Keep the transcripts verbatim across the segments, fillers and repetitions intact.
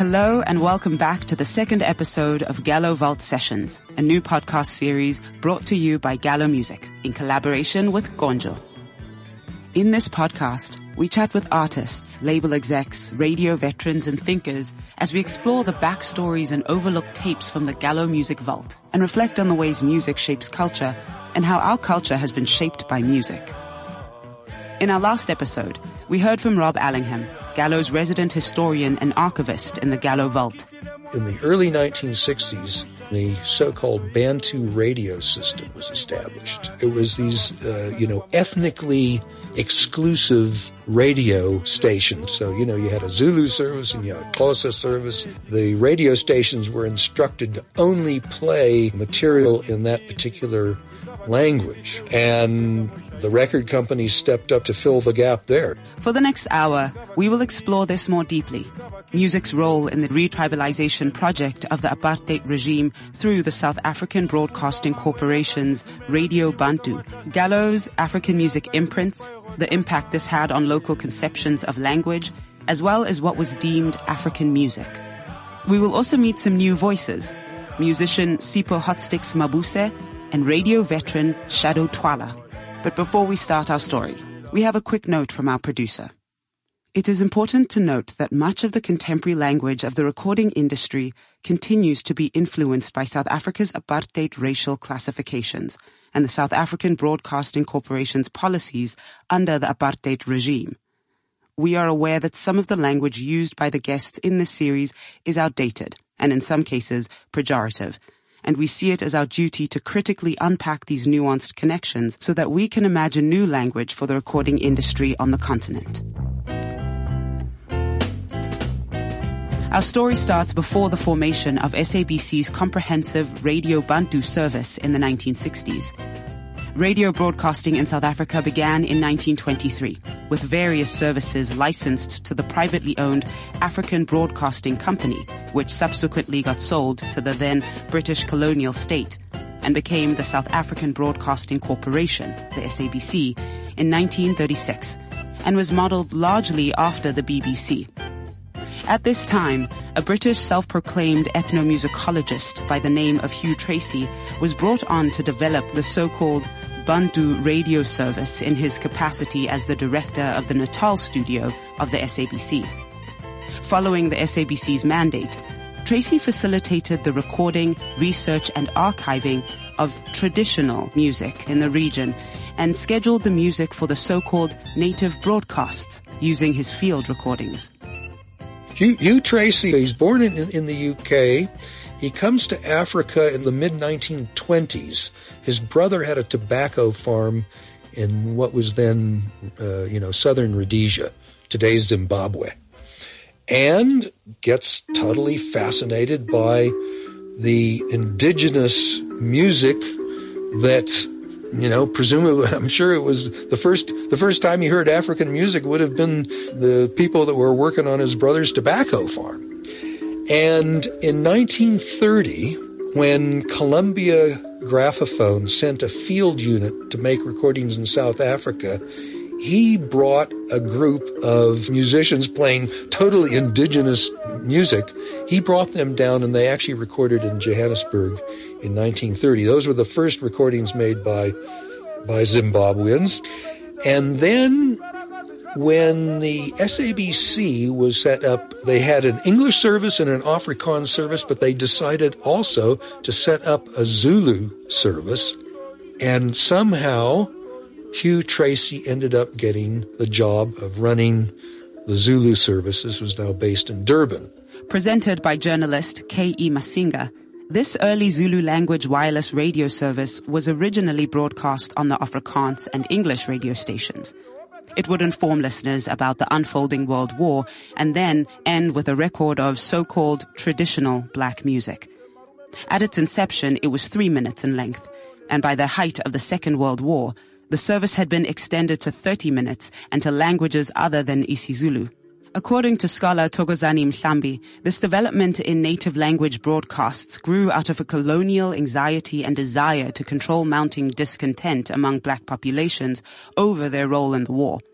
Hello and welcome back to the second episode of Gallo Vault Sessions, a new podcast series brought to you by Gallo Music in collaboration with Gonjo. In this podcast, we chat with artists, label execs, radio veterans and thinkers as we explore the backstories and overlooked tapes from the Gallo Music Vault and reflect on the ways music shapes culture and how our culture has been shaped by music. In our last episode, we heard from Rob Allingham, Gallo's resident historian and archivist in the Gallo Vault. In the early nineteen sixties, the so-called Bantu radio system was established. It was these, uh, you know, ethnically exclusive radio stations. So, you know, you had a Zulu service and you had a Xhosa service. The radio stations were instructed to only play material in that particular language. And the record companies stepped up to fill the gap there. For the next hour, we will explore this more deeply. Music's role in the retribalization project of the apartheid regime through the South African Broadcasting Corporation's Radio Bantu, Gallo's African music imprints, the impact this had on local conceptions of language, as well as what was deemed African music. We will also meet some new voices, musician Sipho Hotsticks Mabuse and radio veteran Shadow Twala. But before we start our story, we have a quick note from our producer. It is important to note that much of the contemporary language of the recording industry continues to be influenced by South Africa's apartheid racial classifications and the South African Broadcasting Corporation's policies under the apartheid regime. We are aware that some of the language used by the guests in this series is outdated and in some cases pejorative, and we see it as our duty to critically unpack these nuanced connections so that we can imagine new language for the recording industry on the continent. Our story starts before the formation of S A B C's comprehensive Radio Bantu service in the nineteen sixties. Radio broadcasting in South Africa began in nineteen twenty-three, with various services licensed to the privately owned African Broadcasting Company, which subsequently got sold to the then British colonial state and became the South African Broadcasting Corporation, the S A B C, in nineteen thirty-six, and was modeled largely after the B B C. At this time, a British self-proclaimed ethnomusicologist by the name of Hugh Tracy was brought on to develop the so-called Bantu radio service in his capacity as the director of the Natal studio of the S A B C. Following the S A B C's mandate, Tracy facilitated the recording, research and archiving of traditional music in the region and scheduled the music for the so-called native broadcasts using his field recordings. Hugh, Hugh Tracy, he's born in, in the U K. He comes to Africa in the mid nineteen twenties. His brother had a tobacco farm in what was then, uh, you know, southern Rhodesia, today's Zimbabwe, and gets totally fascinated by the indigenous music that, you know, presumably, I'm sure it was the first, the first time he heard African music would have been the people that were working on his brother's tobacco farm. And in nineteen thirty, when Columbia Graphophone sent a field unit to make recordings in South Africa, he brought a group of musicians playing totally indigenous music. He brought them down and they actually recorded in Johannesburg in nineteen thirty. Those were the first recordings made by by Zimbabweans. And then when the S A B C was set up, they had an English service and an Afrikaans service, but they decided also to set up a Zulu service. And somehow Hugh Tracy ended up getting the job of running the Zulu service. This was now based in Durban. Presented by journalist K E Masinga, this early Zulu language wireless radio service was originally broadcast on the Afrikaans and English radio stations. It would inform listeners about the unfolding World War and then end with a record of so-called traditional black music. At its inception, it was three minutes in length, and by the height of the Second World War, the service had been extended to thirty minutes and to languages other than isiZulu. According to scholar Thokozani Mhlambi, this development in native language broadcasts grew out of a colonial anxiety and desire to control mounting discontent among black populations over their role in the war.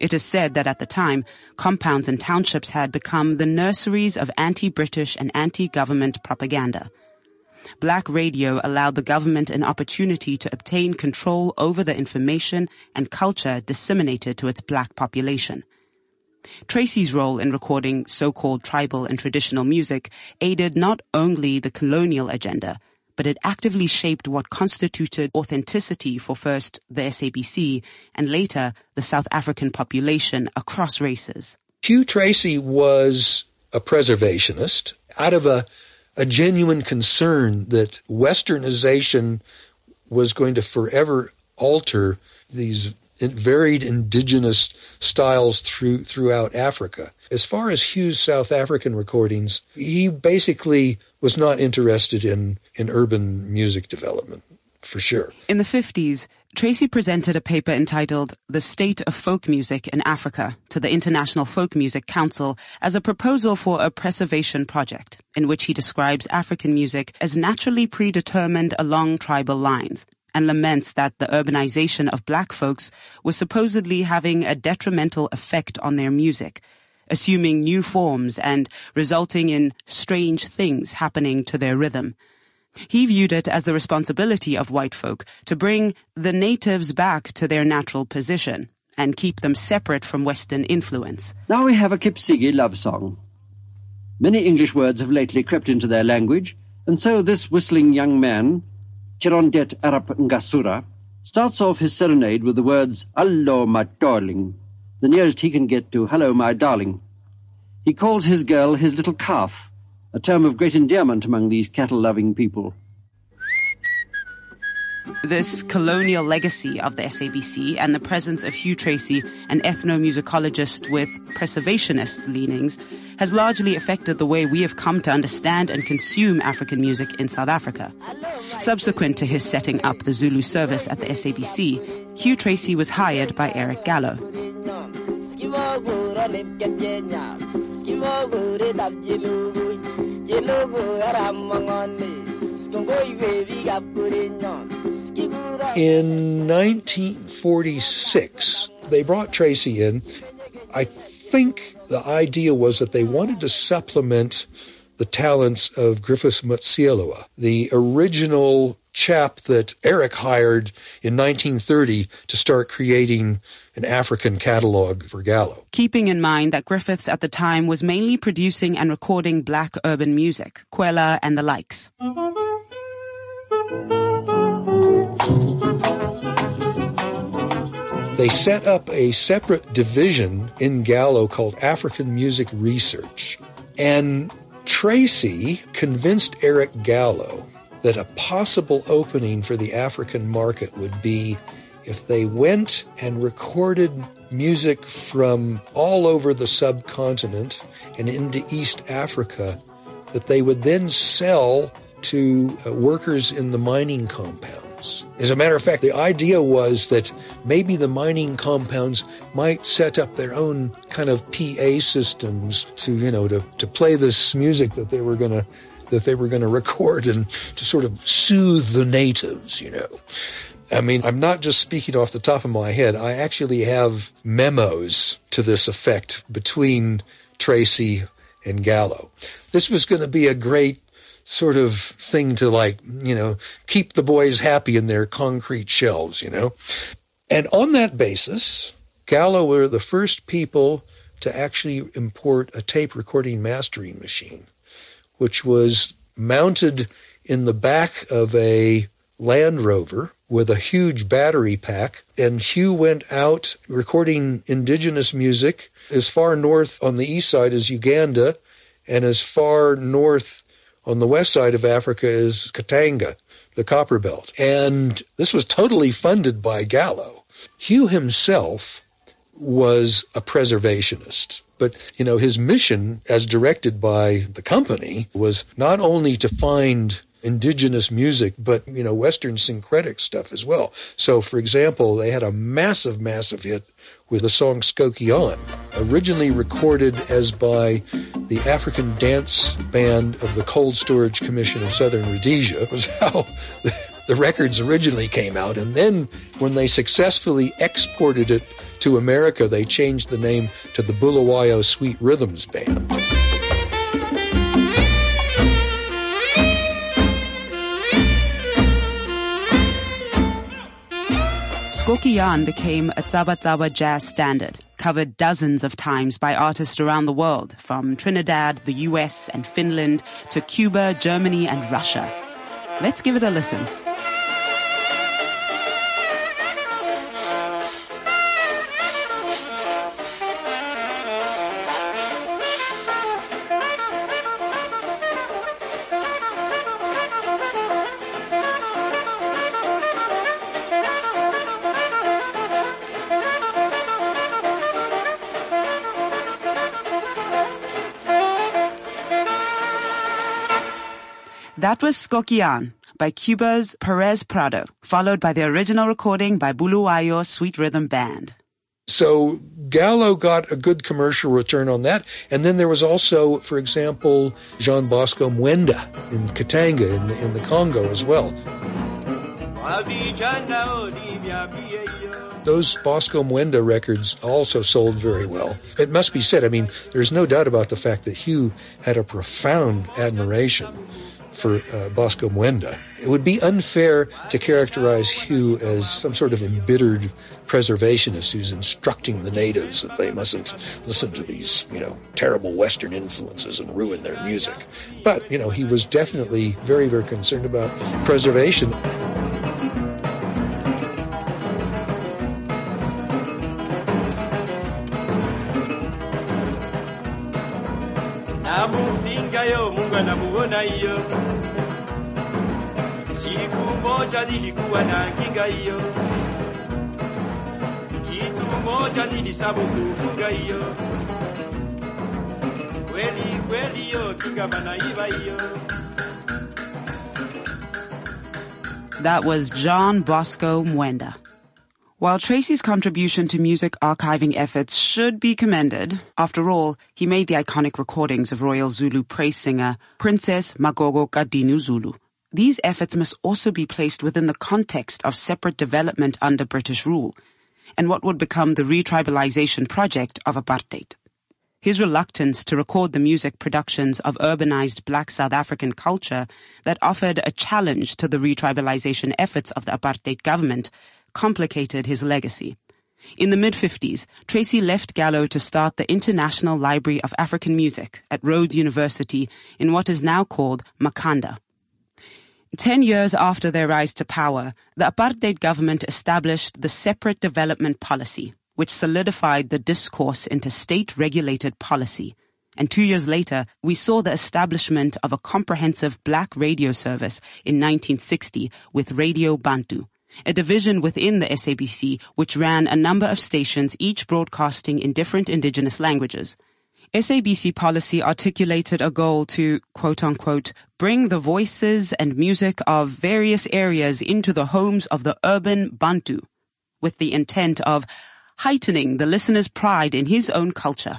It is said that at the time, compounds and townships had become the nurseries of anti-British and anti-government propaganda. Black radio allowed the government an opportunity to obtain control over the information and culture disseminated to its black population. Tracy's role in recording so-called tribal and traditional music aided not only the colonial agenda, but it actively shaped what constituted authenticity for first the S A B C and later the South African population across races. Hugh Tracey was a preservationist out of a, a genuine concern that Westernization was going to forever alter these varied indigenous styles through, throughout Africa. As far as Hugh's South African recordings, he basically was not interested in, in urban music development, for sure. In the fifties, Tracey presented a paper entitled The State of Folk Music in Africa to the International Folk Music Council as a proposal for a preservation project, in which he describes African music as naturally predetermined along tribal lines, and laments that the urbanization of black folks was supposedly having a detrimental effect on their music, assuming new forms and resulting in strange things happening to their rhythm. He viewed it as the responsibility of white folk to bring the natives back to their natural position and keep them separate from Western influence. Now we have a Kipsigi love song. Many English words have lately crept into their language, and so this whistling young man, Chirondet Arap Ngasura, starts off his serenade with the words, "Hello, my darling," the nearest he can get to "hello, my darling." He calls his girl his little calf, a term of great endearment among these cattle-loving people. This colonial legacy of the S A B C and the presence of Hugh Tracey, an ethnomusicologist with preservationist leanings, has largely affected the way we have come to understand and consume African music in South Africa. Subsequent to his setting up the Zulu service at the S A B C, Hugh Tracey was hired by Eric Gallo. In nineteen forty-six, they brought Tracey in. I think the idea was that they wanted to supplement the talents of Griffiths Motsealua, the original chap that Eric hired in nineteen thirty to start creating an African catalog for Gallo. Keeping in mind that Griffiths at the time was mainly producing and recording black urban music, Kwela and the likes. They set up a separate division in Gallo called African Music Research. And Tracey convinced Eric Gallo that a possible opening for the African market would be if they went and recorded music from all over the subcontinent and into East Africa that they would then sell to uh, workers in the mining compounds. As a matter of fact, the idea was that maybe the mining compounds might set up their own kind of P A systems to, you know, to, to play this music that they were going to that they were going to record and to sort of soothe the natives, you know. I mean, I'm not just speaking off the top of my head. I actually have memos to this effect between Tracey and Gallo. This was going to be a great sort of thing to, like, you know, keep the boys happy in their concrete shells, you know. And on that basis, Gallo were the first people to actually import a tape recording mastering machine, which was mounted in the back of a Land Rover with a huge battery pack. And Hugh went out recording indigenous music as far north on the east side as Uganda and as far north on the west side of Africa as Katanga, the Copper Belt. And this was totally funded by Gallo. Hugh himself was a preservationist. But, you know, his mission, as directed by the company, was not only to find indigenous music, but, you know, Western syncretic stuff as well. So, for example, they had a massive, massive hit with the song Skokie On, originally recorded as by the African Dance Band of the Cold Storage Commission of Southern Rhodesia, was how the, the records originally came out. And then when they successfully exported it to America, they changed the name to the Bulawayo Sweet Rhythms Band. Skokiaan became a Tsaba Tsaba jazz standard, covered dozens of times by artists around the world, from Trinidad, the U S, and Finland to Cuba, Germany, and Russia. Let's give it a listen. That was Skokiaan by Cuba's Perez Prado, followed by the original recording by Bulawayo Sweet Rhythm Band. So Gallo got a good commercial return on that. And then there was also, for example, Jean Bosco Mwenda in Katanga in the, in the Congo as well. Those Bosco Mwenda records also sold very well. It must be said, I mean, there's no doubt about the fact that Hugh had a profound admiration for uh, Bosco Mwenda. It would be unfair to characterize Hugh as some sort of embittered preservationist who's instructing the natives that they mustn't listen to these, you know, terrible Western influences and ruin their music. But, you know, he was definitely very, very concerned about preservation. Siku moja nilikuwa na kinga hiyo, kitu moja nilisabu kufunga hiyo, kweli kweli hiyo kinga banaiba hiyo. That was John Bosco Mwenda. While Tracy's contribution to music archiving efforts should be commended, after all, he made the iconic recordings of Royal Zulu praise singer Princess Magogo Kadinu Zulu. These efforts must also be placed within the context of separate development under British rule, and what would become the retribalization project of apartheid. His reluctance to record the music productions of urbanized black South African culture that offered a challenge to the retribalization efforts of the apartheid government complicated his legacy. In the mid-fifties, Tracy left Gallo to start the International Library of African Music at Rhodes University in what is now called Makhanda. Ten years after their rise to power, the apartheid government established the Separate Development Policy, which solidified the discourse into state-regulated policy. And two years later, we saw the establishment of a comprehensive black radio service in nineteen sixty with Radio Bantu, a division within the S A B C which ran a number of stations, each broadcasting in different indigenous languages. S A B C policy articulated a goal to, quote-unquote, bring the voices and music of various areas into the homes of the urban Bantu, with the intent of heightening the listener's pride in his own culture.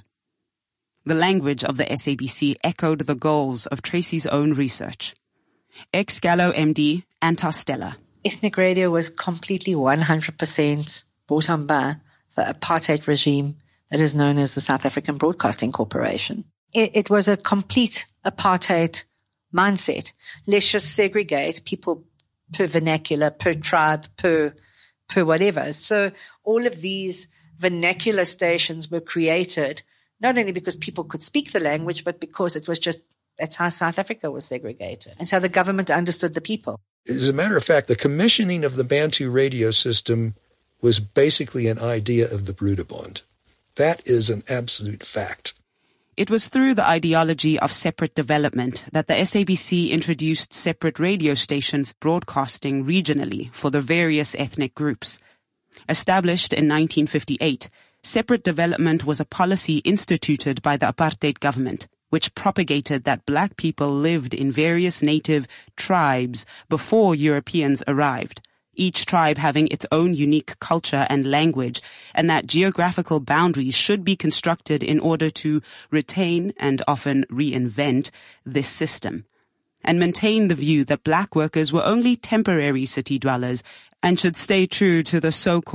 The language of the S A B C echoed the goals of Tracy's own research. Ex-Gallo M D, Antar Stella. Ethnic radio was completely one hundred percent brought on by the apartheid regime that is known as the South African Broadcasting Corporation. It, it was a complete apartheid mindset. Let's just segregate people per vernacular, per tribe, per, per whatever. So all of these vernacular stations were created not only because people could speak the language, but because it was just, that's how South Africa was segregated. And so the government understood the people. As a matter of fact, the commissioning of the Bantu radio system was basically an idea of the Broederbond. That is an absolute fact. It was through the ideology of separate development that the S A B C introduced separate radio stations broadcasting regionally for the various ethnic groups. Established in nineteen fifty-eight, separate development was a policy instituted by the apartheid government, which propagated that black people lived in various native tribes before Europeans arrived, each tribe having its own unique culture and language, and that geographical boundaries should be constructed in order to retain and often reinvent this system, and maintain the view that black workers were only temporary city dwellers and should stay true to the so-called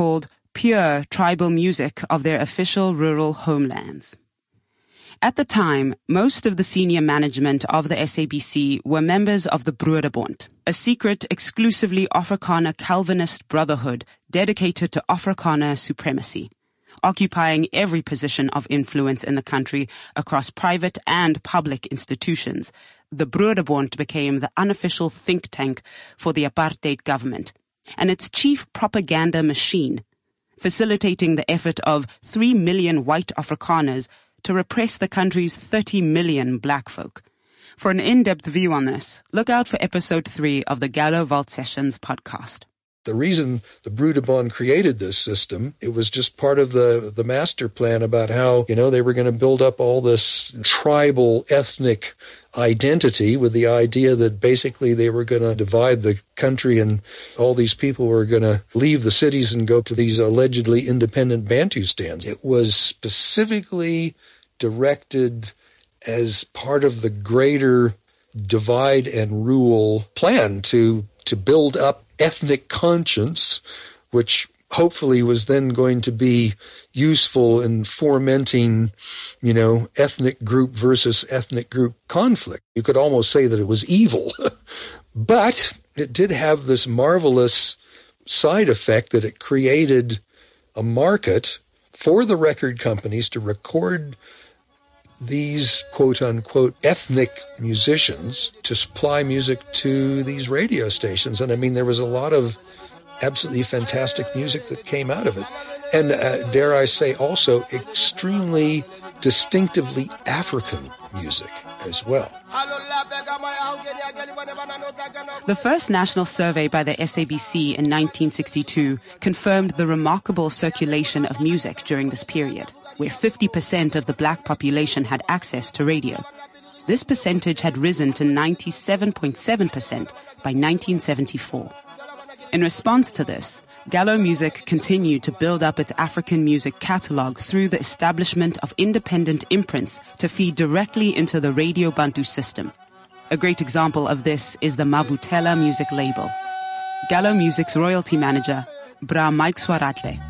pure tribal music of their official rural homelands. At the time, most of the senior management of the S A B C were members of the Broederbond, a secret, exclusively Afrikaner Calvinist brotherhood dedicated to Afrikaner supremacy, occupying every position of influence in the country across private and public institutions. The Broederbond became the unofficial think tank for the apartheid government and its chief propaganda machine, facilitating the effort of three million white Afrikaners to repress the country's thirty million black folk. For an in-depth view on this, look out for episode three of the Gallo Vault Sessions podcast. The reason the Broederbond created this system, it was just part of the, the master plan about how, you know, they were going to build up all this tribal, ethnic identity with the idea that basically they were going to divide the country and all these people were going to leave the cities and go to these allegedly independent Bantustans. It was specifically directed as part of the greater divide and rule plan to to build up ethnic conscience, which hopefully was then going to be useful in fomenting, you know, ethnic group versus ethnic group conflict. You could almost say that it was evil. But it did have this marvelous side effect that it created a market for the record companies to record these quote-unquote ethnic musicians to supply music to these radio stations. And I mean, there was a lot of absolutely fantastic music that came out of it. And uh, dare I say also extremely distinctively African music as well. The first national survey by the S A B C in nineteen sixty-two confirmed the remarkable circulation of music during this period, where fifty percent of the black population had access to radio. This percentage had risen to ninety-seven point seven percent by nineteen seventy-four. In response to this, Gallo Music continued to build up its African music catalog through the establishment of independent imprints to feed directly into the Radio Bantu system. A great example of this is the Mavutela music label. Gallo Music's royalty manager, Bra Mike Swaratle.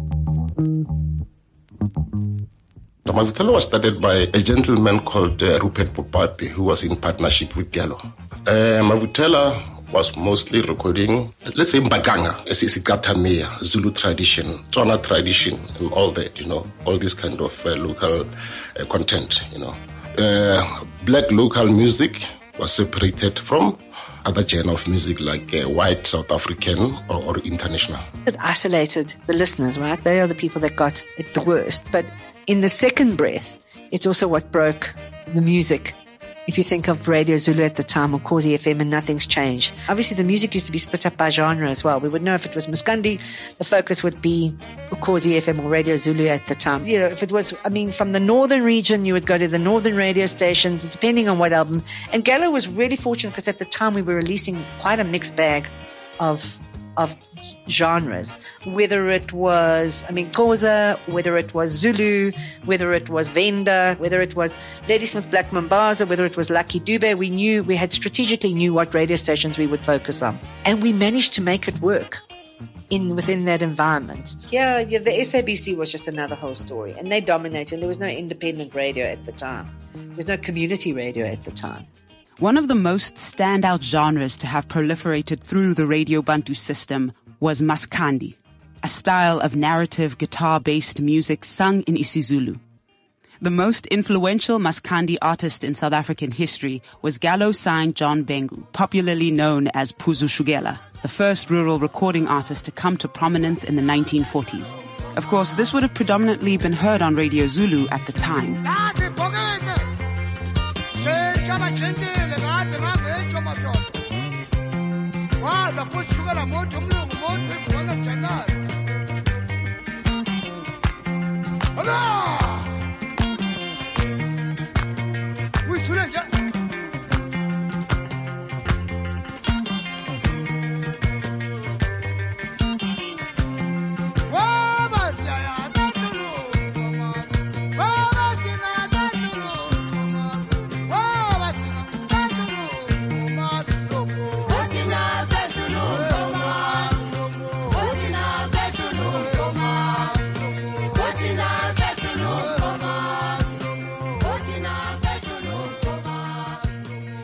The Mavutela was started by a gentleman called uh, Rupert Popapi, who was in partnership with Gallo. Uh, Mavutela was mostly recording, let's say, Mbaganga, Isicatamea, Zulu tradition, Tswana tradition, and all that, you know, all this kind of uh, local uh, content, you know. Uh, black local music was separated from other genre of music like uh, white, South African, or, or international. It isolated the listeners, right? They are the people that got it the worst. But in the second breath, it's also what broke the music. If you think of Radio Zulu at the time or Khosi F M, and nothing's changed. Obviously, the music used to be split up by genre as well. We would know if it was Maskandi, the focus would be Khosi F M or Radio Zulu at the time. You know, if it was, I mean, from the northern region, you would go to the northern radio stations, depending on what album. And Gallo was really fortunate because at the time we were releasing quite a mixed bag of of genres, whether it was, I mean, Xhosa, whether it was Zulu, whether it was Venda, whether it was Ladysmith Black Mambazo, whether it was Lucky Dube. We knew, we had strategically knew what radio stations we would focus on. And we managed to make it work in within that environment. Yeah, yeah, the S A B C was just another whole story. And they dominated. There was no independent radio at the time. There was no community radio at the time. One of the most standout genres to have proliferated through the Radio Bantu system was Maskandi, a style of narrative guitar-based music sung in isiZulu. The most influential Maskandi artist in South African history was Gallo-signed John Bengu, popularly known as Phuzu Shugela, the first rural recording artist to come to prominence in the nineteen forties. Of course, this would have predominantly been heard on Radio Zulu at the time.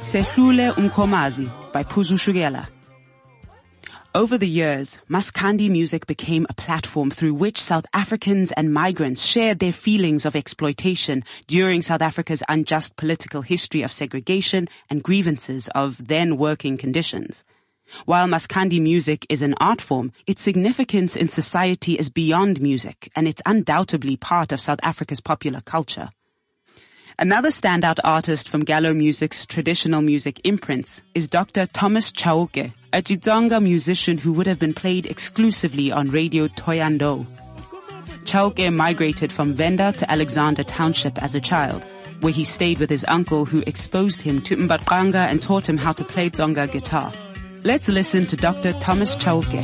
Sehlule Umkomazi by Phuzu Shugela. Over the years, Maskandi music became a platform through which South Africans and migrants shared their feelings of exploitation during South Africa's unjust political history of segregation and grievances of then working conditions. While Maskandi music is an art form, its significance in society is beyond music, and it's undoubtedly part of South Africa's popular culture. Another standout artist from Gallo Music's traditional music imprints is Doctor Thomas Chauke, a Xitsonga musician who would have been played exclusively on Radio Thoyando. Chauke migrated from Venda to Alexander Township as a child, where he stayed with his uncle who exposed him to Mbaqanga and taught him how to play Tsonga guitar. Let's listen to Doctor Thomas Chauke.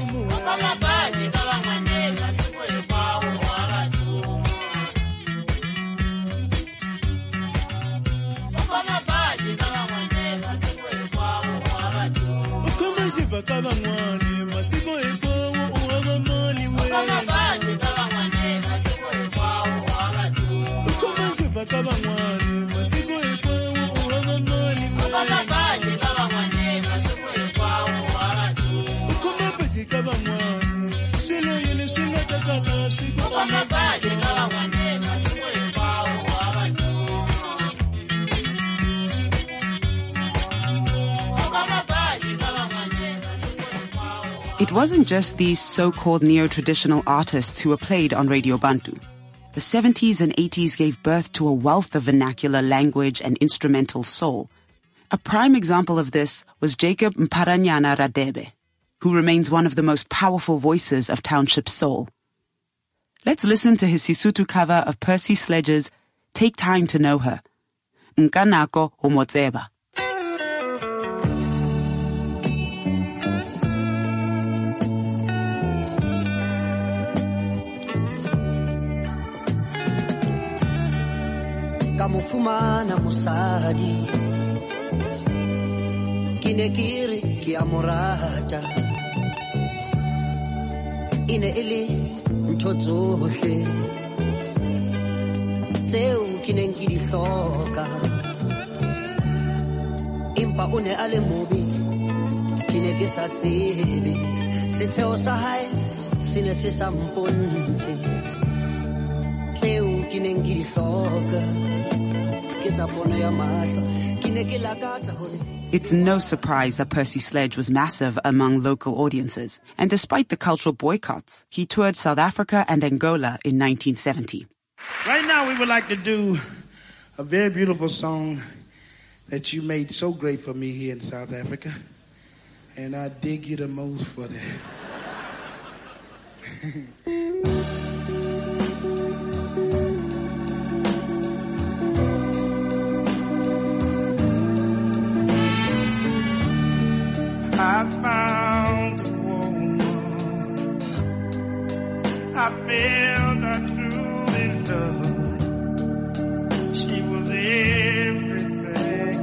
It wasn't just these so-called neo-traditional artists who were played on Radio Bantu. The seventies and eighties gave birth to a wealth of vernacular language and instrumental soul. A prime example of this was Jacob Mpharanyana Radebe, who remains one of the most powerful voices of township soul. Let's listen to his Sesotho cover of Percy Sledge's Take Time to Know Her, Nkanako Homotseba. Kamufumana musadi kinekiri kiamorata ine ili mtotsohle tseo kinenkidihloka impa one ale mobi kineke sa tsebe setheo sa hae sine se sa mpontshe tseo kinenkidihloka. It's no surprise that Percy Sledge was massive among local audiences, and despite the cultural boycotts, he toured South Africa and Angola in nineteen seventy. Right now we would like to do a very beautiful song that you made so great for me here in South Africa, and I dig you the most for that. I found a woman I felt I truly loved. She was everything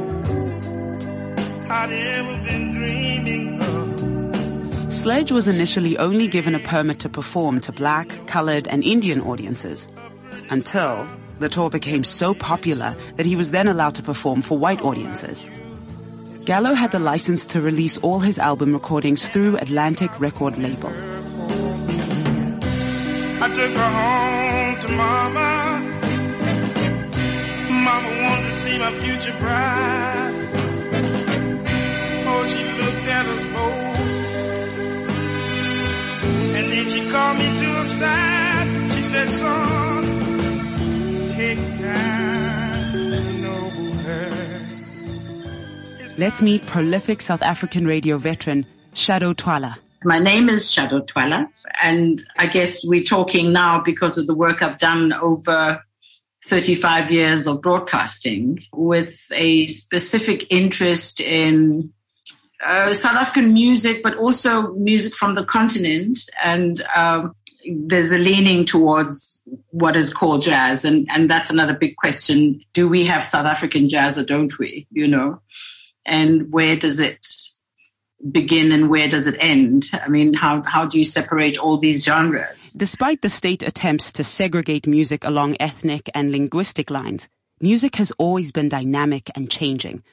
I'd ever been dreaming of. Sledge was initially only given a permit to perform to black, colored, and Indian audiences, until the tour became so popular that he was then allowed to perform for white audiences. Gallo had the license to release all his album recordings through Atlantic record label. I took her home to Mama. Mama wanted to see my future bride. Oh, she looked at us both, and then she called me to her side. She said, son, take time to know her. Let's meet prolific South African radio veteran Shadow Twala. My name is Shadow Twala, and I guess we're talking now because of the work I've done over thirty-five years of broadcasting with a specific interest in uh, South African music, but also music from the continent. And um, there's a leaning towards what is called jazz. And, and that's another big question. Do we have South African jazz or don't we? You know? And where does it begin and where does it end? I mean, how, how do you separate all these genres? Despite the state attempts to segregate music along ethnic and linguistic lines, music has always been dynamic and changing.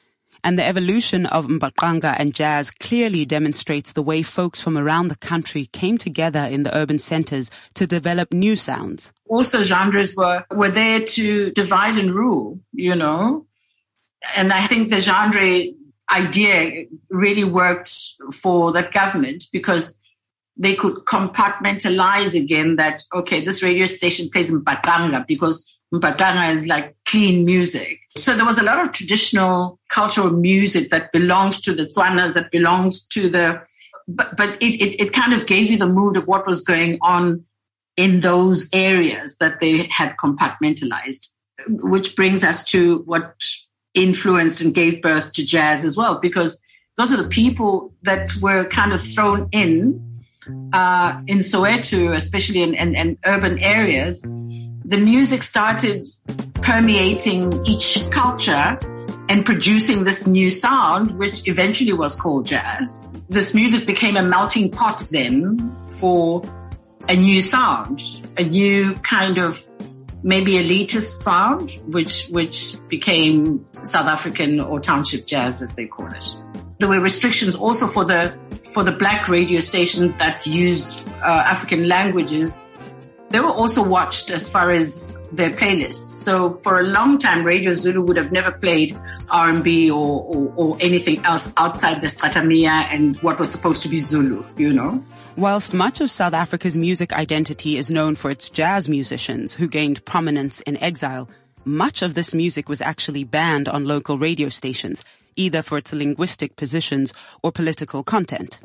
And the evolution of mbaqanga and jazz clearly demonstrates the way folks from around the country came together in the urban centers to develop new sounds. Also, genres were, were there to divide and rule, you know. And I think the genre idea really worked for that government because they could compartmentalize again that, okay, this radio station plays mbaqanga because mbaqanga is like clean music. So there was a lot of traditional cultural music that belongs to the Tswanas, that belongs to the, but, but it, it, it kind of gave you the mood of what was going on in those areas that they had compartmentalized, which brings us to what influenced and gave birth to jazz as well, because those are the people that were kind of thrown in Uh, in Soweto, especially in, in, in urban areas. The music started permeating each culture and producing this new sound, which eventually was called jazz. This music became a melting pot then for a new sound, a new kind of maybe elitist sound, which, which became South African or township jazz, as they call it. There were restrictions also for the for the black radio stations that used uh, African languages. They were also watched as far as their playlists. So for a long time, Radio Zulu would have never played R and B or, or, or anything else outside the Stratamia and what was supposed to be Zulu, you know. Whilst much of South Africa's music identity is known for its jazz musicians who gained prominence in exile, much of this music was actually banned on local radio stations, either for its linguistic positions or political content.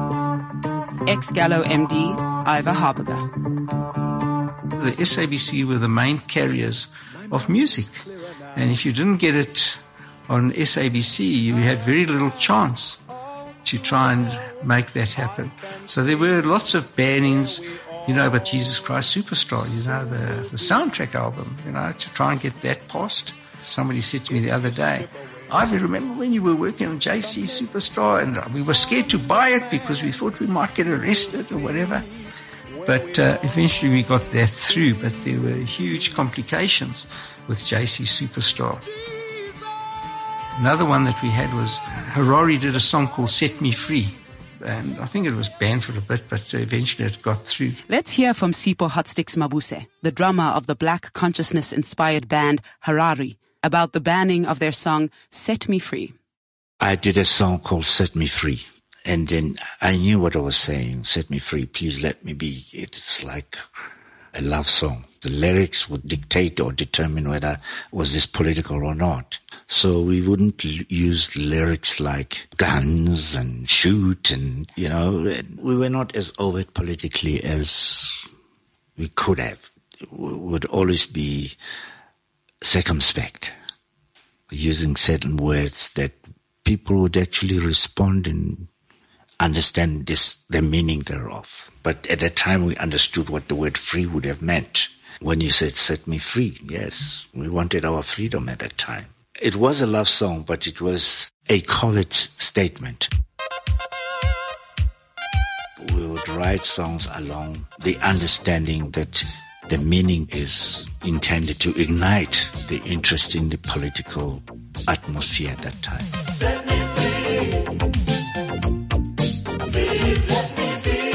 Ex-Gallo M D, Iva Harberger. The S A B C were the main carriers of music. And if you didn't get it on S A B C, you had very little chance to try and make that happen. So there were lots of bannings, you know, about Jesus Christ Superstar, you know, the, the soundtrack album, you know, to try and get that passed. Somebody said to me the other day, I remember when you were working on J C Superstar and we were scared to buy it because we thought we might get arrested or whatever. But uh, eventually we got that through, but there were huge complications with J C Superstar. Another one that we had was Harari did a song called Set Me Free. And I think it was banned for a bit, but eventually it got through. Let's hear from Sipho Hotsticks Mabuse, the drummer of the Black Consciousness-inspired band Harari, about the banning of their song Set Me Free. I did a song called Set Me Free. And then I knew what I was saying. Set me free. Please let me be. It's like a love song. The lyrics would dictate or determine whether was this political or not. So we wouldn't l- use lyrics like guns and shoot and, you know, we were not as overt politically as we could have. We would always be circumspect, using certain words that people would actually respond and understand this, the meaning thereof. But at the time we understood what the word free would have meant. When you said set me free, yes, we wanted our freedom at that time. It was a love song, but it was a covert statement. We would write songs along the understanding that the meaning is intended to ignite the interest in the political atmosphere at that time. Set me free. Please let me be.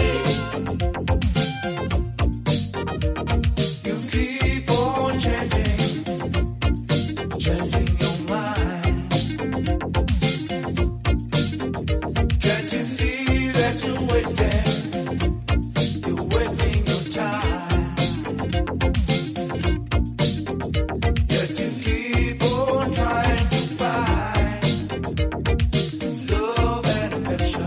You keep on changing, changing your mind. Can't you see that you're wasting, you're wasting your time? Yet you keep on trying to find love and affection.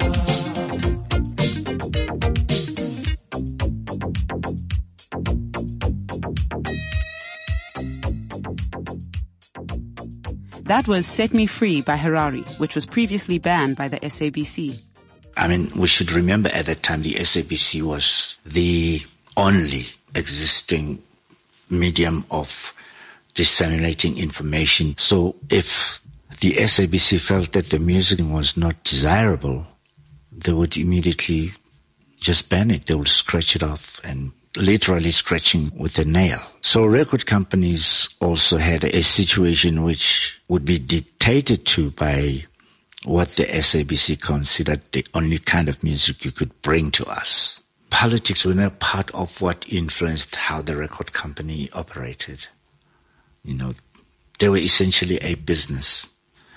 That was Set Me Free by Harari, which was previously banned by the S A B C. I mean, we should remember at that time the S A B C was the only existing medium of disseminating information. So if the S A B C felt that the music was not desirable, they would immediately just ban it. They would scratch it off and literally scratching with a nail. So record companies also had a situation which would be dictated to by what the S A B C considered the only kind of music you could bring to us. Politics were not part of what influenced how the record company operated. You know, they were essentially a business.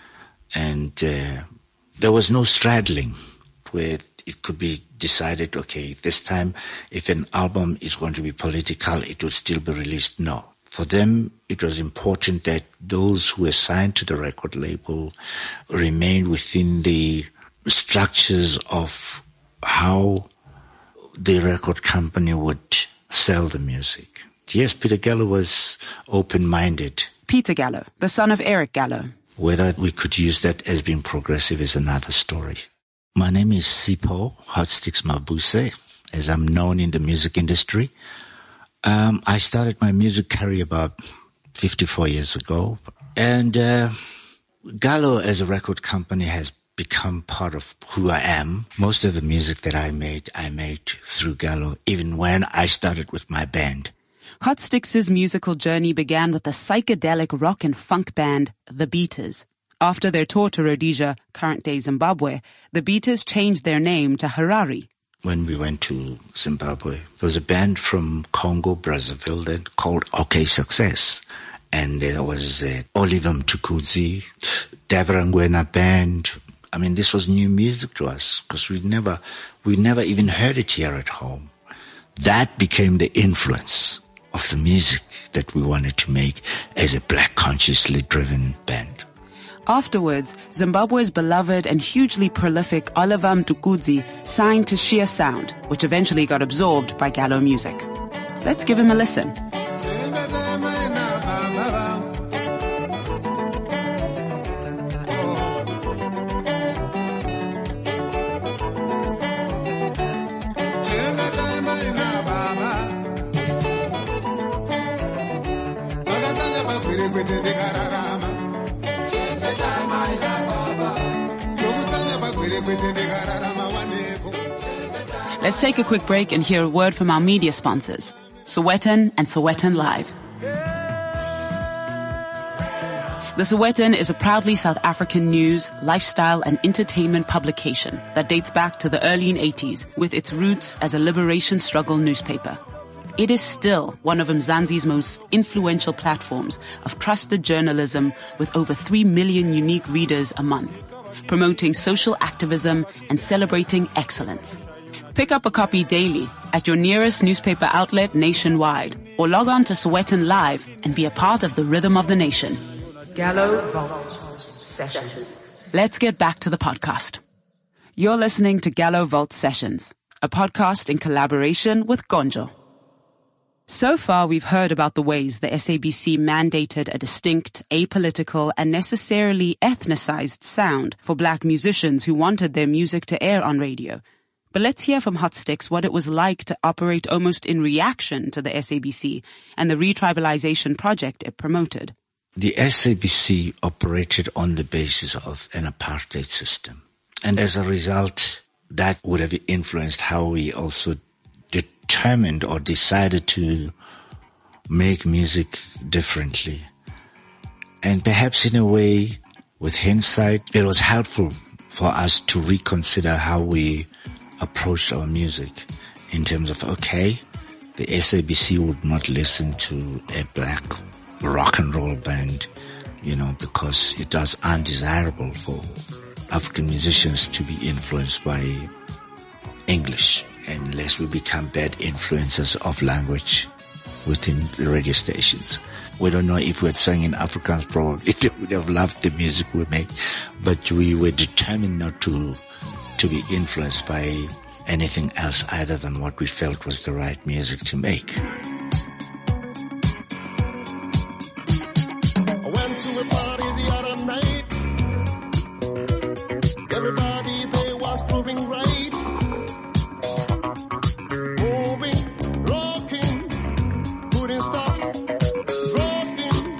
And uh, there was no straddling where it could be decided, okay, this time if an album is going to be political, it will still be released. No. For them, it was important that those who were signed to the record label remained within the structures of how the record company would sell the music. Yes, Peter Gallo was open-minded. Peter Gallo, the son of Eric Gallo. Whether we could use that as being progressive is another story. My name is Sipho Hotsticks Mabuse, as I'm known in the music industry. Um, I started my music career about fifty-four years ago. And uh, Gallo as a record company has become part of who I am. Most of the music that I made, I made through Gallo, even when I started with my band. Hotsticks' musical journey began with the psychedelic rock and funk band, The Beaters. After their tour to Rhodesia, current-day Zimbabwe, The Beaters changed their name to Harare. When we went to Zimbabwe, there was a band from Congo, Brazzaville, that called OK Success. And there was uh, Oliver Mtukudzi, Davirangwena Band. I mean, this was new music to us because we never, we never even heard it here at home. That became the influence of the music that we wanted to make as a black consciously driven band. Afterwards, Zimbabwe's beloved and hugely prolific Oliver Mtukudzi signed to Sheer Sound, which eventually got absorbed by Gallo Music. Let's give him a listen. Let's take a quick break and hear a word from our media sponsors, Sowetan and Sowetan Live. The Sowetan is a proudly South African news, lifestyle and entertainment publication that dates back to the early eighties with its roots as a liberation struggle newspaper. It is still one of Mzansi's most influential platforms of trusted journalism with over three million unique readers a month, promoting social activism and celebrating excellence. Pick up a copy daily at your nearest newspaper outlet nationwide or log on to Sowetan Live and be a part of the rhythm of the nation. Gallo Vault Sessions. Let's get back to the podcast. You're listening to Gallo Vault Sessions, a podcast in collaboration with Gonjo. So far, we've heard about the ways the S A B C mandated a distinct, apolitical, and necessarily ethnicized sound for black musicians who wanted their music to air on radio. But let's hear from Hotsticks what it was like to operate almost in reaction to the S A B C and the retribalization project it promoted. The S A B C operated on the basis of an apartheid system. And as a result, that would have influenced how we also determined or decided to make music differently. And perhaps in a way, with hindsight, it was helpful for us to reconsider how we approach our music in terms of, okay, the S A B C would not listen to a black rock and roll band, you know, because it was undesirable for African musicians to be influenced by English, unless we become bad influencers of language within the radio stations. We don't know if we had sung in Afrikaans, probably they would have loved the music we make, but we were determined not to to be influenced by anything else other than what we felt was the right music to make. I went to a party the other night. Everybody there was proving right. Moving, rocking, couldn't stop, rocking.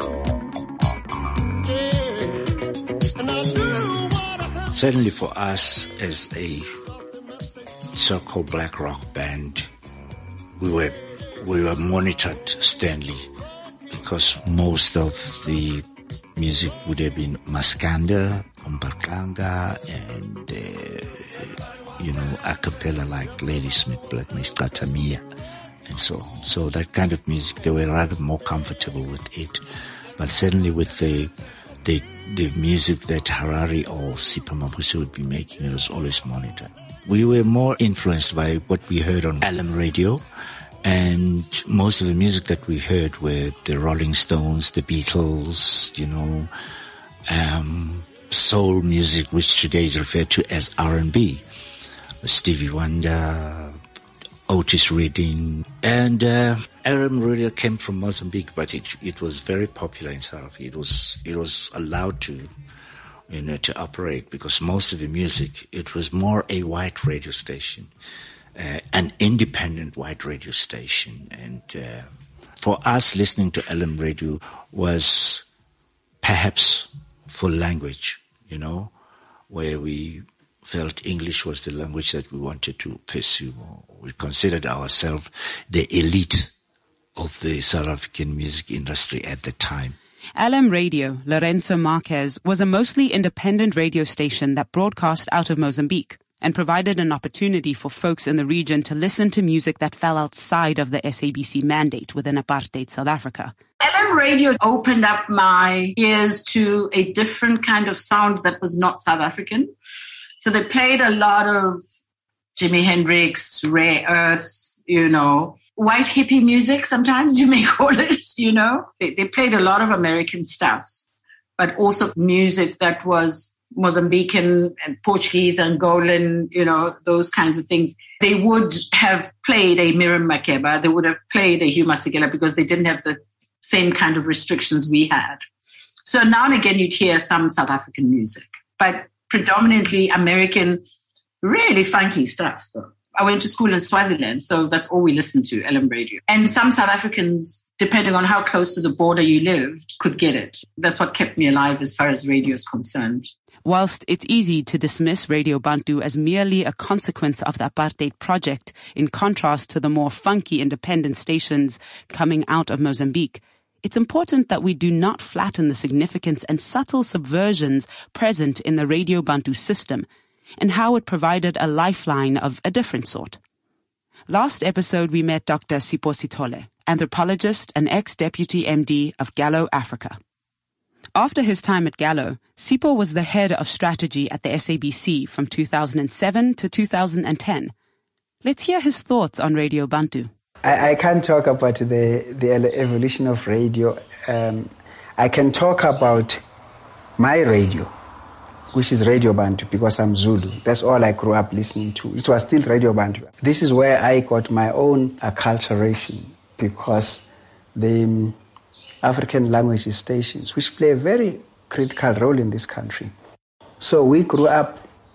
Yeah. And I knew what I had. Certainly for us as a so-called black rock band, we were we were monitored, Stanley, because most of the music would have been Maskanda, Umbarkanga, and, uh, you know, a cappella like Ladysmith, Black Mister Tamia, and so on. So that kind of music, they were rather more comfortable with it. But certainly with the, the, the music that Harari or Sipho Mabuse would be making, it was always monitored. We were more influenced by what we heard on L M radio, and most of the music that we heard were the Rolling Stones, the Beatles, you know, um, soul music, which today is referred to as R and B, Stevie Wonder, Otis Redding, and uh, L M radio came from Mozambique, but it it was very popular in South Africa. It was it was allowed to, you know, to operate because most of the music, it was more a white radio station, uh, an independent white radio station. And uh, for us, listening to L M radio was perhaps full language, you know, where we felt English was the language that we wanted to pursue. We considered ourselves the elite of the South African music industry at the time. L M Radio, Lorenzo Marquez, was a mostly independent radio station that broadcast out of Mozambique and provided an opportunity for folks in the region to listen to music that fell outside of the S A B C mandate within apartheid South Africa. L M Radio opened up my ears to a different kind of sound that was not South African. So they played a lot of Jimi Hendrix, Rare Earth, you know, white hippie music, sometimes you may call it, you know. They, they played a lot of American stuff, but also music that was Mozambican and Portuguese, Angolan, you know, those kinds of things. They would have played a Miriam Makeba, they would have played a Hugh Masekela because they didn't have the same kind of restrictions we had. So now and again you'd hear some South African music, but predominantly American, really funky stuff though. I went to school in Swaziland, so that's all we listened to, L M Radio. And some South Africans, depending on how close to the border you lived, could get it. That's what kept me alive as far as radio is concerned. Whilst it's easy to dismiss Radio Bantu as merely a consequence of the apartheid project, in contrast to the more funky independent stations coming out of Mozambique, it's important that we do not flatten the significance and subtle subversions present in the Radio Bantu system, and how it provided a lifeline of a different sort. Last episode we met Doctor Sipho Sithole, anthropologist and ex-deputy M D of Gallo Africa. After his time at Gallo, Sipho was the head of strategy at the S A B C from two thousand seven to two thousand ten. Let's hear his thoughts on Radio Bantu. I, I can't talk about the, the evolution of radio. Um, I can talk about my radio, which is Radio Bantu, because I'm Zulu. That's all I grew up listening to. It was still Radio Bantu. This is where I got my own acculturation, because the um, African language stations, which play a very critical role in this country. So we grew up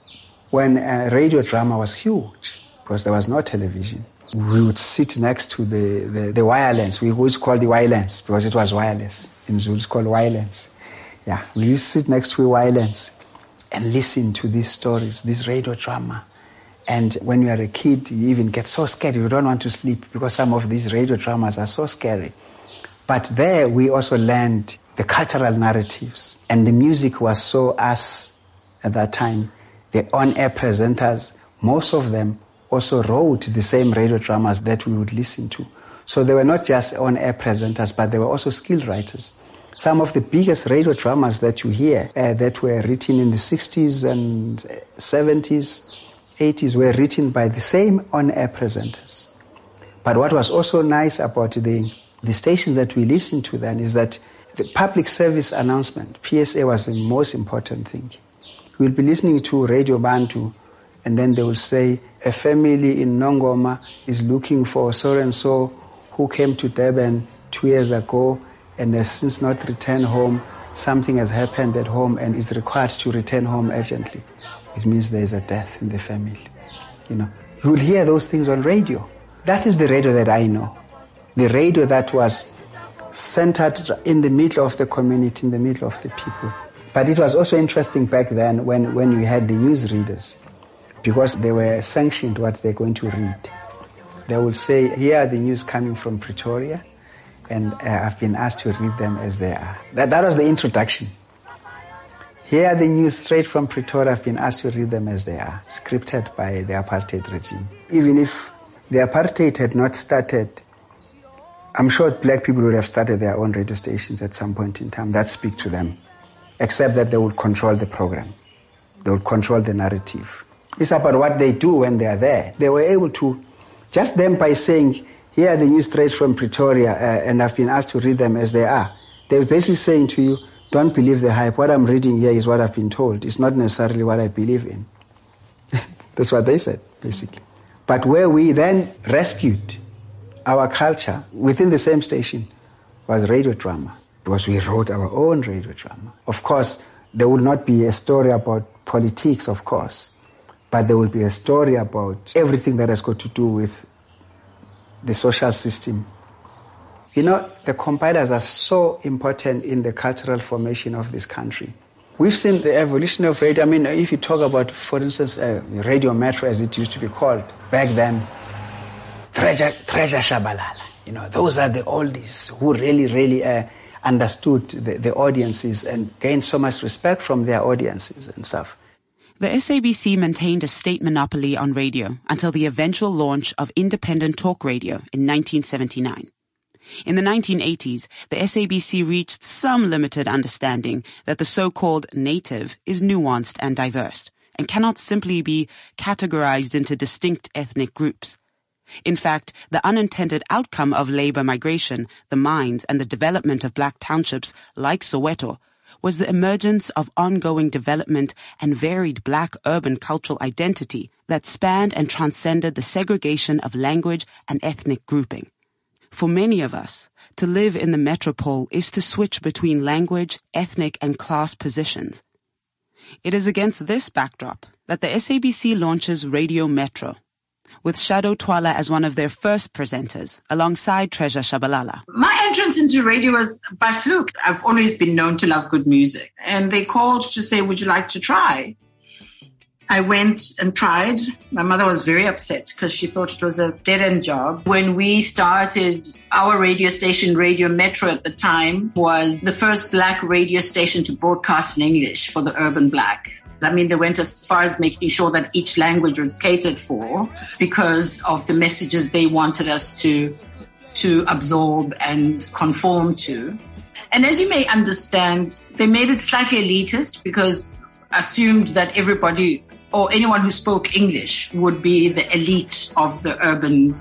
when uh, radio drama was huge, because there was no television. We would sit next to the, the, the wireless. We always call the wireless, because it was wireless. In Zulu, it's called wireless. Yeah, we used to sit next to the wireless and listen to these stories, this radio drama. And when you are a kid, you even get so scared, you don't want to sleep, because some of these radio dramas are so scary. But there we also learned the cultural narratives. And the music was so us at that time. The on-air presenters, most of them also wrote the same radio dramas that we would listen to. So they were not just on-air presenters, but they were also skilled writers. Some of the biggest radio dramas that you hear uh, that were written in the sixties and seventies, eighties were written by the same on-air presenters. But what was also nice about the, the stations that we listened to then is that the public service announcement, P S A, was the most important thing. We'll be listening to Radio Bantu, and then they will say, a family in Nongoma is looking for so-and-so who came to Durban two years ago and has since not returned home. Something has happened at home and is required to return home urgently. It means there is a death in the family. You know, you will hear those things on radio. That is the radio that I know. The radio that was centered in the middle of the community, in the middle of the people. But it was also interesting back then when, when we had the news readers, because they were sanctioned what they're going to read. They will say, here are the news coming from Pretoria, and uh, I've been asked to read them as they are. That, that was the introduction. Here are the news straight from Pretoria. I've been asked to read them as they are, scripted by the apartheid regime. Even if the apartheid had not started, I'm sure black people would have started their own radio stations at some point in time that speak to them, except that they would control the program. They would control the narrative. It's about what they do when they are there. They were able to, just them by saying, here are the news straight from Pretoria, uh, and I've been asked to read them as they are. They were basically saying to you, don't believe the hype. What I'm reading here is what I've been told. It's not necessarily what I believe in. That's what they said, basically. But where we then rescued our culture within the same station was radio drama, because we wrote our own radio drama. Of course, there will not be a story about politics, of course, but there will be a story about everything that has got to do with the social system. You know, the compilers are so important in the cultural formation of this country. We've seen the evolution of radio. I mean, if you talk about, for instance, uh, Radio Metro, as it used to be called back then, Treasure, Treasure Shabalala, you know, those are the oldies who really, really uh, understood the, the audiences and gained so much respect from their audiences and stuff. The S A B C maintained a state monopoly on radio until the eventual launch of independent talk radio in nineteen seventy-nine. In the nineteen eighties, the S A B C reached some limited understanding that the so-called native is nuanced and diverse and cannot simply be categorized into distinct ethnic groups. In fact, the unintended outcome of labor migration, the mines, and the development of black townships like Soweto was the emergence of ongoing development and varied black urban cultural identity that spanned and transcended the segregation of language and ethnic grouping. For many of us, to live in the metropole is to switch between language, ethnic, and class positions. It is against this backdrop that the S A B C launches Radio Metro, with Shadow Twala as one of their first presenters, alongside Treasure Shabalala. My entrance into radio was by fluke. I've always been known to love good music. And they called to say, would you like to try? I went and tried. My mother was very upset because she thought it was a dead-end job. When we started, our radio station, Radio Metro at the time, was the first black radio station to broadcast in English for the urban black. I mean, they went as far as making sure that each language was catered for because of the messages they wanted us to, to absorb and conform to. And as you may understand, they made it slightly elitist because assumed that everybody or anyone who spoke English would be the elite of the urban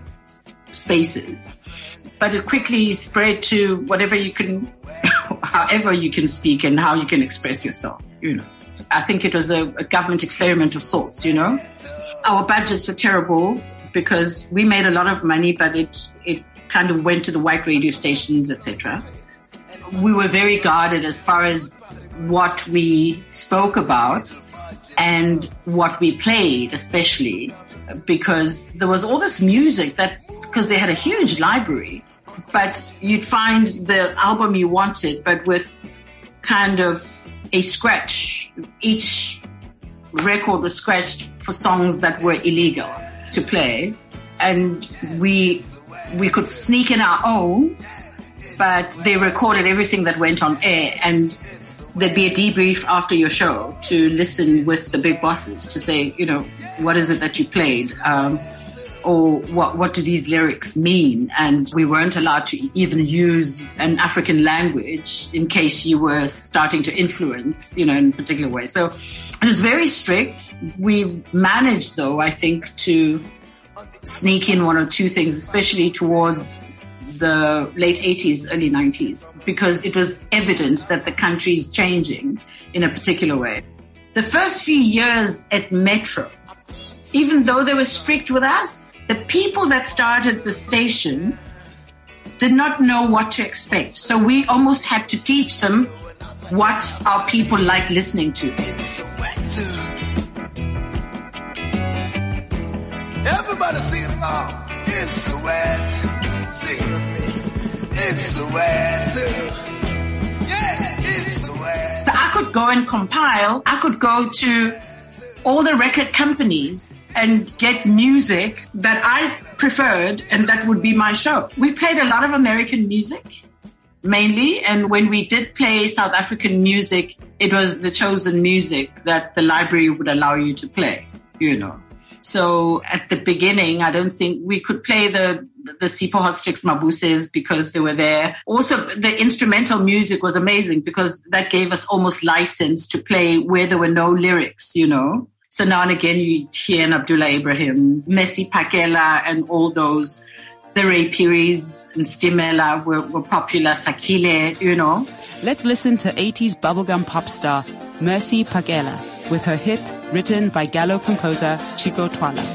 spaces. But it quickly spread to whatever you can, however you can speak and how you can express yourself, you know. I think it was a, a government experiment of sorts, you know. Our budgets were terrible because we made a lot of money, but it, it kind of went to the white radio stations, et cetera. We were very guarded as far as what we spoke about and what we played, especially because there was all this music that, because they had a huge library, but you'd find the album you wanted, but with kind of a scratch. Each record was scratched for songs that were illegal to play, and we we could sneak in our own, but they recorded everything that went on air, and there'd be a debrief after your show to listen with the big bosses to say, you know, what is it that you played? Um, or what, what do these lyrics mean? And we weren't allowed to even use an African language in case you were starting to influence, you know, in a particular way. So it was very strict. We managed, though, I think, to sneak in one or two things, especially towards the late eighties, early nineties, because it was evident that the country is changing in a particular way. The first few years at Metro, even though they were strict with us, the people that started the station did not know what to expect. So we almost had to teach them what our people like listening to. Everybody sing along. It's the wet. Sing with me. It's the wet. Yeah, it's the wet. So I could go and compile. I could go to all the record companies and get music that I preferred, and that would be my show. We played a lot of American music, mainly, and when we did play South African music, it was the chosen music that the library would allow you to play, you know. So at the beginning, I don't think we could play the the Sipho Hot Sticks Mabuses because they were there. Also, the instrumental music was amazing because that gave us almost license to play where there were no lyrics, you know. So now and again, you hear Abdullah Ibrahim, Mercy Phakela, and all those. The Ray Pearies and Stimela were, were popular, Sakile, you know. Let's listen to eighties bubblegum pop star Mercy Phakela with her hit written by Gallo composer Chico Twala.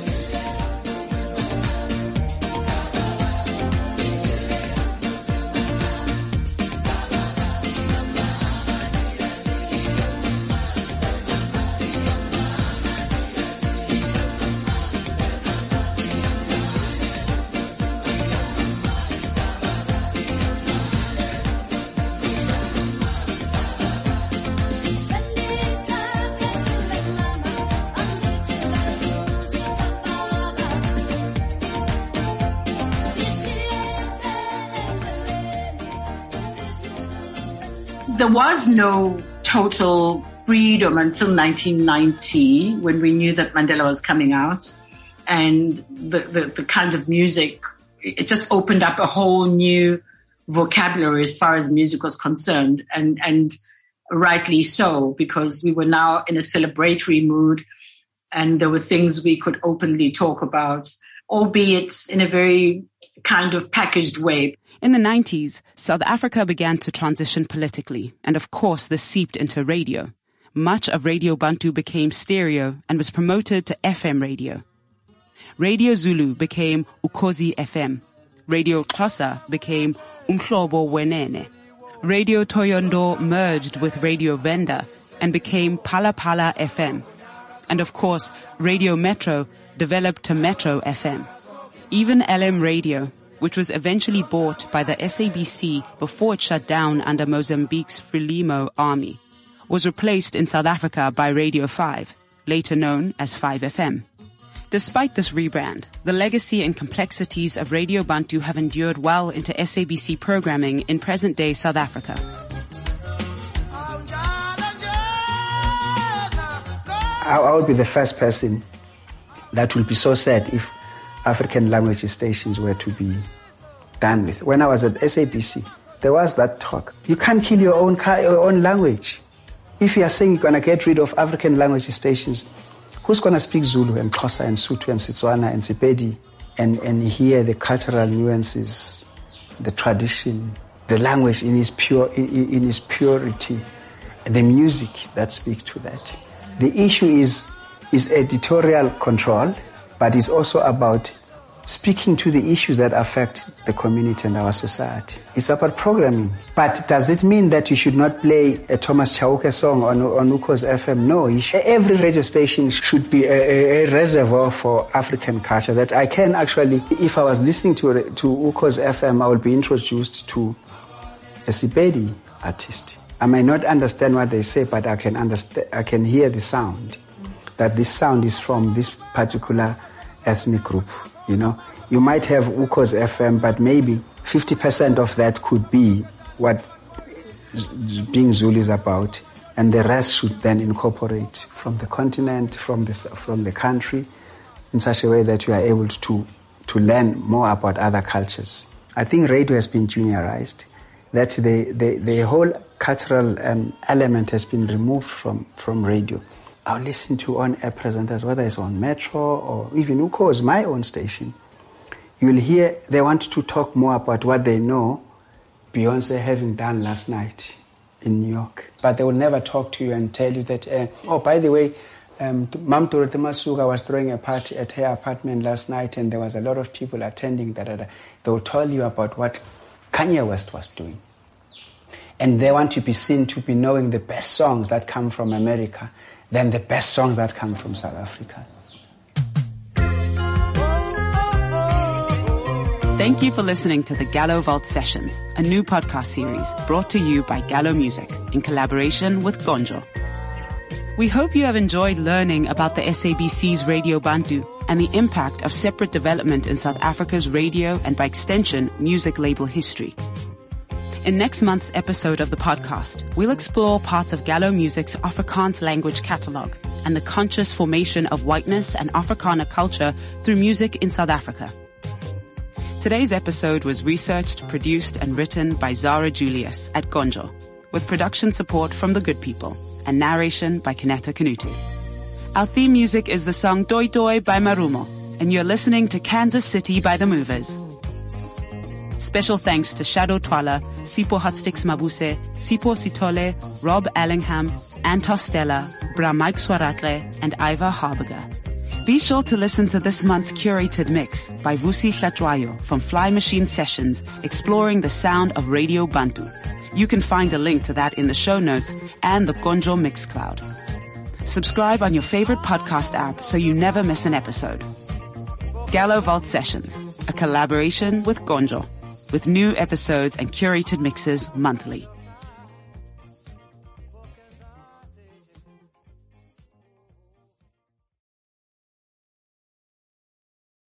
There was no total freedom until nineteen ninety when we knew that Mandela was coming out, and the, the, the kind of music, it just opened up a whole new vocabulary as far as music was concerned, and, and rightly so, because we were now in a celebratory mood and there were things we could openly talk about, albeit in a very kind of packaged way. In the nineties, South Africa began to transition politically, and of course this seeped into radio. Much of Radio Bantu became stereo and was promoted to F M radio. Radio Zulu became Ukhozi F M. Radio Xhosa became Umhlobo Wenene. Radio Toyondo merged with Radio Venda and became Phala Phala F M. And of course, Radio Metro developed to Metro F M. Even L M Radio, which was eventually bought by the S A B C before it shut down under Mozambique's Frelimo army, was replaced in South Africa by Radio five, later known as five F M. Despite this rebrand, the legacy and complexities of Radio Bantu have endured well into S A B C programming in present-day South Africa. I would be the first person that will be so sad if African language stations were to be done with. When I was at S A B C, there was that talk. You can't kill your own your own language. If you are saying you're going to get rid of African language stations, who's going to speak Zulu and Xhosa and Sotho and Setswana and Sepedi and, and hear the cultural nuances, the tradition, the language in its pure in, in its purity, and the music that speaks to that? The issue is is editorial control, but it's also about speaking to the issues that affect the community and our society. It's about programming. But does it mean that you should not play a Thomas Chauke song on, on Ukhozi F M? No. Every radio station should be a, a reservoir for African culture, that I can actually, if I was listening to, to Ukhozi F M, I would be introduced to a Sepedi artist. I may not understand what they say, but I can understand, I can hear the sound, that this sound is from this particular ethnic group. You know, you might have Ukhozi F M, but maybe fifty percent of that could be what being Zulu is about, and the rest should then incorporate from the continent, from the from the country, in such a way that you are able to to learn more about other cultures. I think radio has been juniorized, that the the, the whole cultural um, element has been removed from, from radio. I'll listen to on-air presenters, whether it's on Metro or even Ukhozi, my own station. You'll hear they want to talk more about what they know Beyonce having done last night in New York. But they will never talk to you and tell you that, uh, oh, by the way, um, Mam Dorothy Masuka was throwing a party at her apartment last night and there was a lot of people attending. Da, da, da. They will tell you about what Kanye West was doing. And they want to be seen to be knowing the best songs that come from America than the best songs that come from South Africa. Thank you for listening to the Gallo Vault Sessions, a new podcast series brought to you by Gallo Music in collaboration with Gonjo. We hope you have enjoyed learning about the S A B C's Radio Bantu and the impact of separate development in South Africa's radio and, by extension, music label history. In next month's episode of the podcast, we'll explore parts of Gallo Music's Afrikaans language catalogue and the conscious formation of whiteness and Afrikaner culture through music in South Africa. Today's episode was researched, produced, and written by Zara Julius at Gonjo, with production support from The Good People and narration by Kaneta Kanutu. Our theme music is the song Doi Doi by Marumo, and you're listening to Kansas City by The Movers. Special thanks to Shadow Twala, Sipho Hotsticks Mabuse, Sipho Sitole, Rob Allingham, Antos Stella, Bra Mike Swaratle, and Iva Harbiger. Be sure to listen to this month's curated mix by Vusi Hlatwayo from Fly Machine Sessions, exploring the sound of Radio Bantu. You can find a link to that in the show notes and the Gonjo Mixcloud. Subscribe on your favorite podcast app so you never miss an episode. Gallo Vault Sessions, a collaboration with Gonjo, with new episodes and curated mixes monthly.